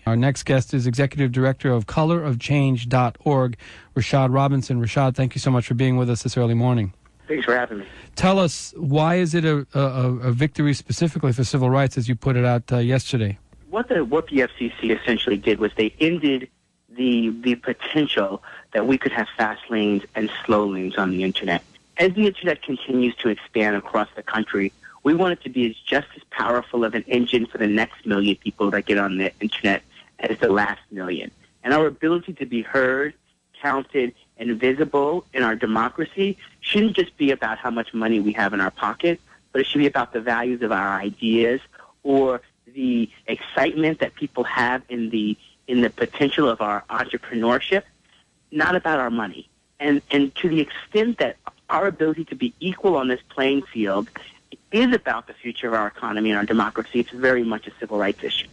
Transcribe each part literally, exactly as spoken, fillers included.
Our next guest is Executive Director of color of change dot org, Rashad Robinson. Rashad, thank you so much for being with us this early morning. Thanks for having me. Tell us, why is it a, a, a victory specifically for civil rights, as you put it out uh, yesterday? What the what the F C C essentially did was they ended the the potential that we could have fast lanes and slow lanes on the Internet. As the Internet continues to expand across the country, we want it to be as just as powerful of an engine for the next million people that get on the Internet as the last million. And our ability to be heard, counted, and visible in our democracy shouldn't just be about how much money we have in our pocket, but it should be about the values of our ideas or the excitement that people have in the in the potential of our entrepreneurship, not about our money. And and to the extent that our ability to be equal on this playing field is about the future of our economy and our democracy, it's very much a civil rights issue.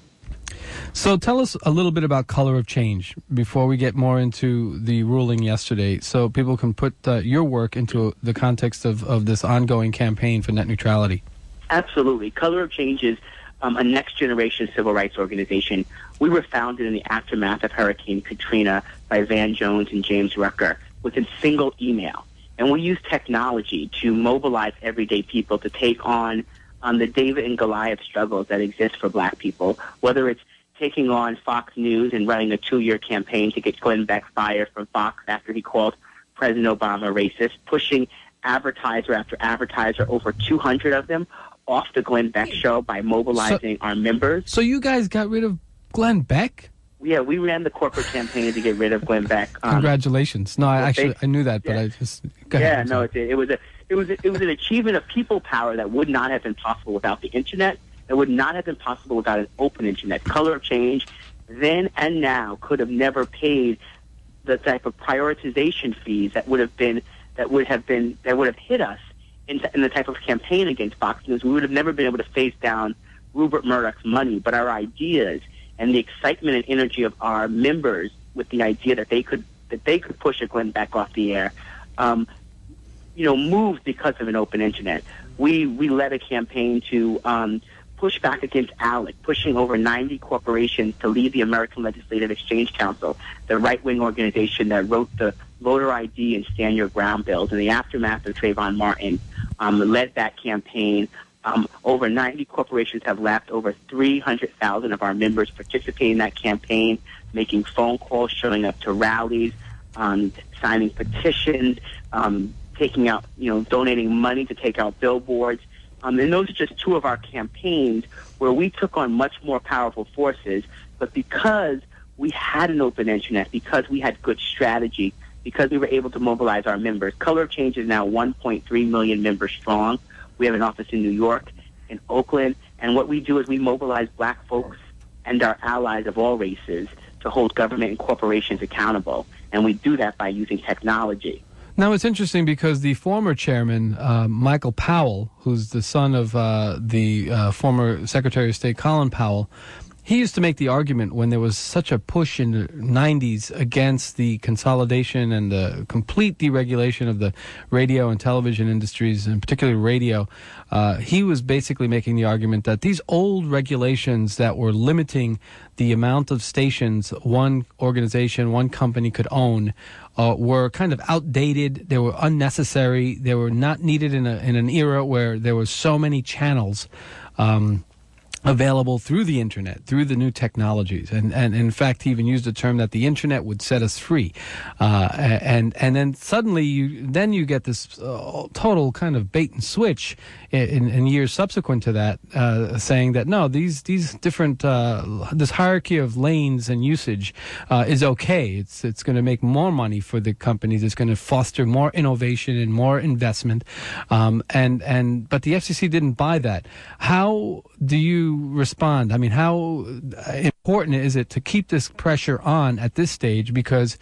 So tell us a little bit about Color of Change before we get more into the ruling yesterday, so people can put uh, your work into the context of, of this ongoing campaign for net neutrality. Absolutely. Color of Change is um, a next-generation civil rights organization. We were founded in the aftermath of Hurricane Katrina by Van Jones and James Rucker with a single email. And we use technology to mobilize everyday people to take on um, the David and Goliath struggles that exist for black people, whether it's taking on Fox News and running a two-year campaign to get Glenn Beck fired from Fox after he called President Obama racist, pushing advertiser after advertiser, over two hundred of them, off the Glenn Beck show by mobilizing so, our members. So you guys got rid of Glenn Beck? Yeah, we ran the corporate campaign to get rid of Glenn Beck. Um, Congratulations! No, I actually they, I knew that, but yeah. I just yeah, ahead, no, it, it was a it was a, it was an achievement of people power that would not have been possible without the internet. It would not have been possible without an open internet. Color of Change, then and now, could have never paid the type of prioritization fees that would have been that would have been that would have hit us in, in the type of campaign against Fox News. We would have never been able to face down Rupert Murdoch's money, but our ideas and the excitement and energy of our members with the idea that they could that they could push a Glenn Beck off the air, um, you know, moved because of an open internet. We we led a campaign to um, push back against ALEC, pushing over ninety corporations to leave the American Legislative Exchange Council, the right-wing organization that wrote the voter I D and Stand Your Ground bills. In the aftermath of Trayvon Martin, um, led that campaign. Um, over ninety corporations have left. Over three hundred thousand of our members participate in that campaign, making phone calls, showing up to rallies, um, signing petitions, um, taking out, you know, donating money to take out billboards. Um, and those are just two of our campaigns where we took on much more powerful forces. But because we had an open internet, because we had good strategy, because we were able to mobilize our members, Color of Change is now one point three million members strong. We have an office in New York, in Oakland, and what we do is we mobilize black folks and our allies of all races to hold government and corporations accountable, and we do that by using technology. Now, it's interesting because the former chairman, uh, Michael Powell, who's the son of uh, the uh, former Secretary of State Colin Powell, he used to make the argument when there was such a push in the nineties against the consolidation and the complete deregulation of the radio and television industries, and particularly radio. Uh, he was basically making the argument that these old regulations that were limiting the amount of stations one organization, one company could own uh, were kind of outdated. They were unnecessary. They were not needed in, a, in an era where there were so many channels Um, available through the internet, through the new technologies. And, and in fact, he even used the term that the internet would set us free. Uh, and, and then suddenly you, then you get this uh, total kind of bait and switch in, in years subsequent to that, uh, saying that no, these, these different, uh, this hierarchy of lanes and usage, uh, is okay. It's, it's going to make more money for the companies. It's going to foster more innovation and more investment. Um, and, and, but the F C C didn't buy that. How do you respond? I mean, how important is it to keep this pressure on at this stage? Because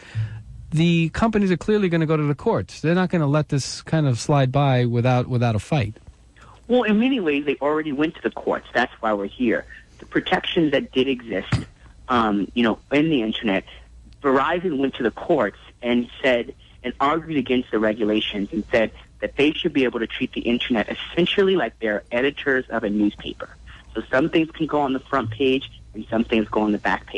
the companies are clearly going to go to the courts. They're not going to let this kind of slide by without without a fight. Well, in many ways, they already went to the courts. That's why we're here. The protections that did exist, um, you know, in the internet, Verizon went to the courts and said and argued against the regulations and said that they should be able to treat the internet essentially like they're editors of a newspaper. So some things can go on the front page and some things go on the back page.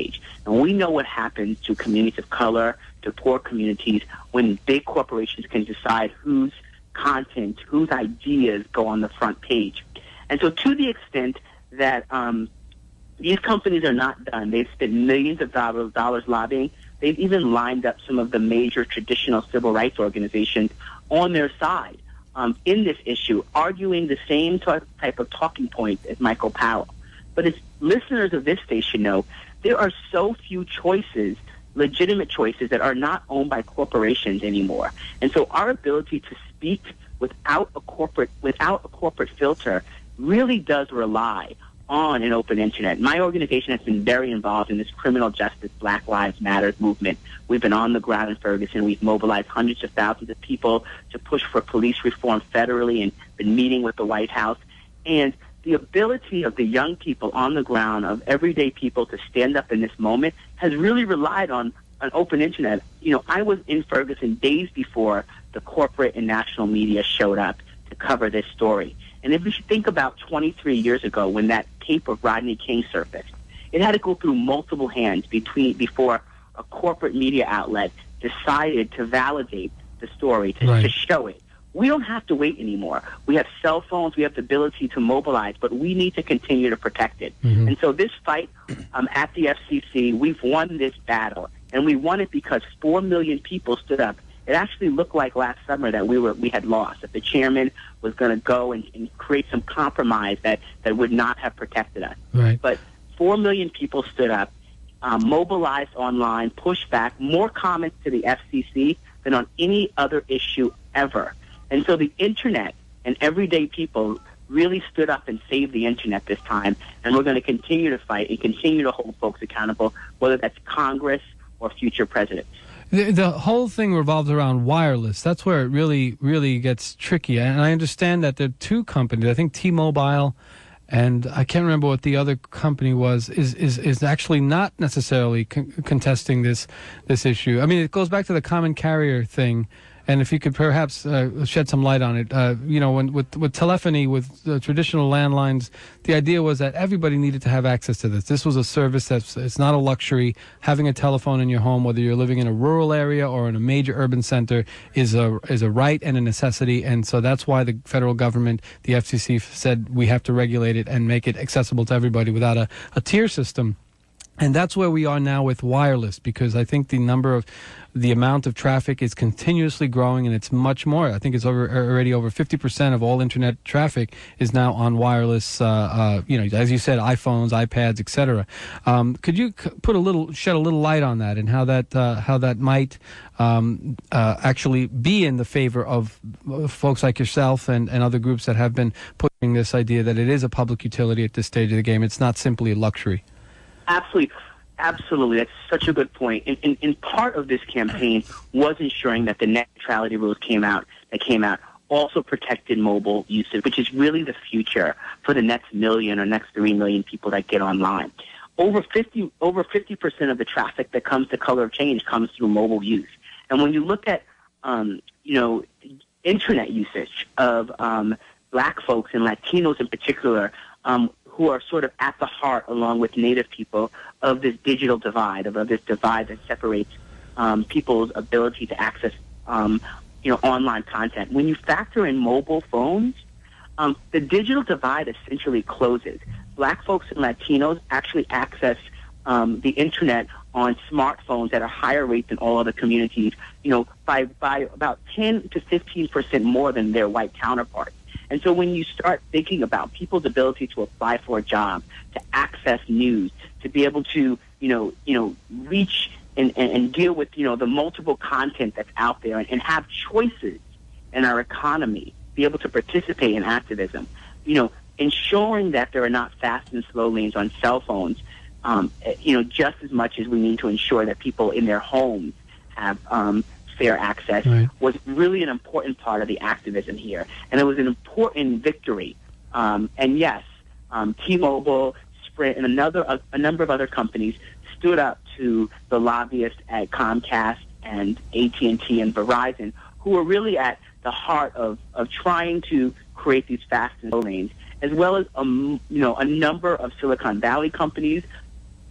And we know what happens to communities of color, to poor communities, when big corporations can decide whose content, whose ideas go on the front page. And so to the extent that um, these companies are not done, they've spent millions of dollars, dollars lobbying. They've even lined up some of the major traditional civil rights organizations on their side um, in this issue, arguing the same t- type of talking points as Michael Powell. But as listeners of this station know, there are so few choices, legitimate choices, that are not owned by corporations anymore. And so our ability to speak without a corporate without a corporate filter really does rely on an open internet. My organization has been very involved in this criminal justice Black Lives Matter movement. We've been on the ground in Ferguson. We've mobilized hundreds of thousands of people to push for police reform federally and been meeting with the White House. And the ability of the young people on the ground, of everyday people, to stand up in this moment has really relied on an open internet. You know, I was in Ferguson days before the corporate and national media showed up to cover this story. And if you think about twenty-three years ago, when that tape of Rodney King surfaced, it had to go through multiple hands between before a corporate media outlet decided to validate the story, to, right. to show it. We don't have to wait anymore. We have cell phones. We have the ability to mobilize, but we need to continue to protect it. Mm-hmm. And so this fight um, at the F C C, we've won this battle, and we won it because four million people stood up. It actually looked like last summer that we were we had lost, that the chairman was going to go and, and create some compromise that, that would not have protected us. Right. But four million people stood up, um, mobilized online, pushed back, more comments to the F C C than on any other issue ever. And so the internet and everyday people really stood up and saved the internet this time, and we're going to continue to fight and continue to hold folks accountable, whether that's Congress or future presidents. The, the whole thing revolves around wireless. That's where it really, really gets tricky. And I understand that there are two companies, I think T-Mobile and I can't remember what the other company was, is is, is actually not necessarily con- contesting this this issue. I mean, it goes back to the common carrier thing. And if you could perhaps uh, shed some light on it, uh, you know, when, with with telephony, with uh, traditional landlines, the idea was that everybody needed to have access to this. This was a service that's it's not a luxury. Having a telephone in your home, whether you're living in a rural area or in a major urban center, is a is a right and a necessity. And so that's why the federal government, the F C C, said we have to regulate it and make it accessible to everybody without a, a tier system. And that's where we are now with wireless, because I think the number of, the amount of traffic is continuously growing, and it's much more. I think it's over already over fifty percent of all internet traffic is now on wireless, uh, uh, you know, as you said, iPhones, iPads, et cetera. Um, could you c- put a little, shed a little light on that and how that, uh, how that might um, uh, actually be in the favor of folks like yourself and, and other groups that have been pushing this idea that it is a public utility at this stage of the game. It's not simply a luxury. Absolutely. Absolutely. That's such a good point. And, and, and part of this campaign was ensuring that the net neutrality rules came out, that came out also protected mobile usage, which is really the future for the next million or next three million people that get online. Over fifty, over fifty percent of the traffic that comes to Color of Change comes through mobile use. And when you look at, um, you know, internet usage of um, Black folks and Latinos in particular, um, who are sort of at the heart, along with Native people, of this digital divide, of, of this divide that separates um, people's ability to access, um, you know, online content. When you factor in mobile phones, um, the digital divide essentially closes. Black folks and Latinos actually access um, the internet on smartphones at a higher rate than all other communities, you know, by, by about ten to fifteen percent more than their white counterparts. And so when you start thinking about people's ability to apply for a job, to access news, to be able to, you know, you know, reach and, and, and deal with, you know, the multiple content that's out there and, and have choices in our economy, be able to participate in activism, you know, ensuring that there are not fast and slow lanes on cell phones, um, you know, just as much as we need to ensure that people in their homes have um, fair access, right, was really an important part of the activism here. And it was an important victory. Um, and yes, um, T-Mobile, Sprint, and another a, a number of other companies stood up to the lobbyists at Comcast and A T and T and Verizon, who were really at the heart of, of trying to create these fast and slow lanes, as well as um, you know, a number of Silicon Valley companies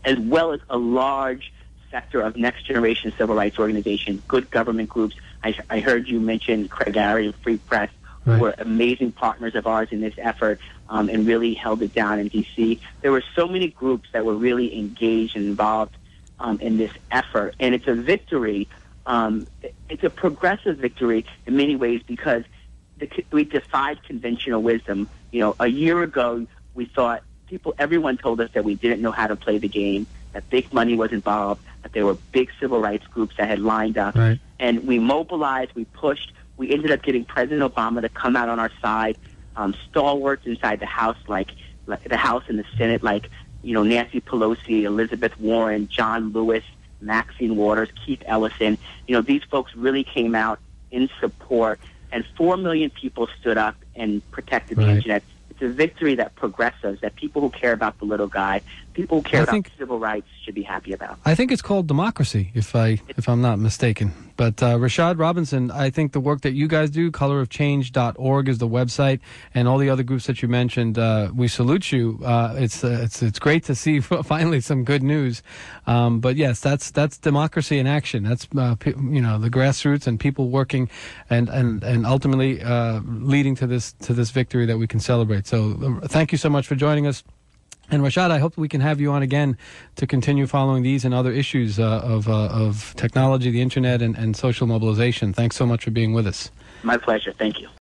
as well as a large sector of next-generation civil rights organizations, good government groups. I, I heard you mention Craig Arey and Free Press, who Right. were amazing partners of ours in this effort um, and really held it down in D C. There were so many groups that were really engaged and involved um, in this effort, and it's a victory. Um, it's a progressive victory in many ways because the, we defied conventional wisdom. You know, a year ago, we thought people, everyone told us that we didn't know how to play the game, that big money was involved, that there were big civil rights groups that had lined up. Right. And we mobilized, we pushed. We ended up getting President Obama to come out on our side, um, stalwarts inside the House, like, like the House and the Senate, like, you know, Nancy Pelosi, Elizabeth Warren, John Lewis, Maxine Waters, Keith Ellison. You know, these folks really came out in support, and four million people stood up and protected the Right. Internet. It's a victory that progressives, that people who care about the little guy, people who care I about think- civil rights should be happy about. I think it's called democracy, if I if I'm not mistaken. But uh, Rashad Robinson, I think the work that you guys do, color of change dot org is the website, and all the other groups that you mentioned, uh, we salute you. Uh, it's uh, it's it's great to see finally some good news. Um, but yes, that's that's democracy in action. That's uh, pe- you know the grassroots and people working, and and and ultimately uh, leading to this to this victory that we can celebrate. So uh, thank you so much for joining us. And Rashad, I hope we can have you on again to continue following these and other issues uh, of uh, of technology, the internet, and, and social mobilization. Thanks so much for being with us. My pleasure. Thank you.